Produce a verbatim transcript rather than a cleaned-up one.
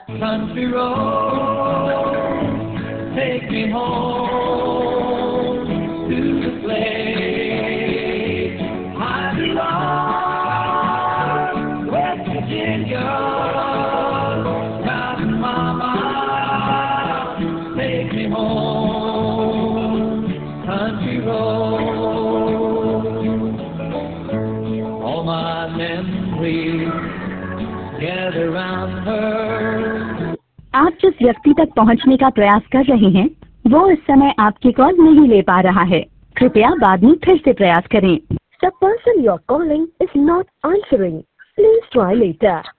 Country road, take me home to the place I belong. West Virginia, Mountain Mama, take me home. Country road, all my memories gather round her. आप जिस व्यक्ति तक पहुंचने का प्रयास कर रहे हैं वो इस समय आपकी कॉल नहीं ले पा रहा है। कृपया बाद में फिर से प्रयास करें। The person you're calling is not answering. Please try later.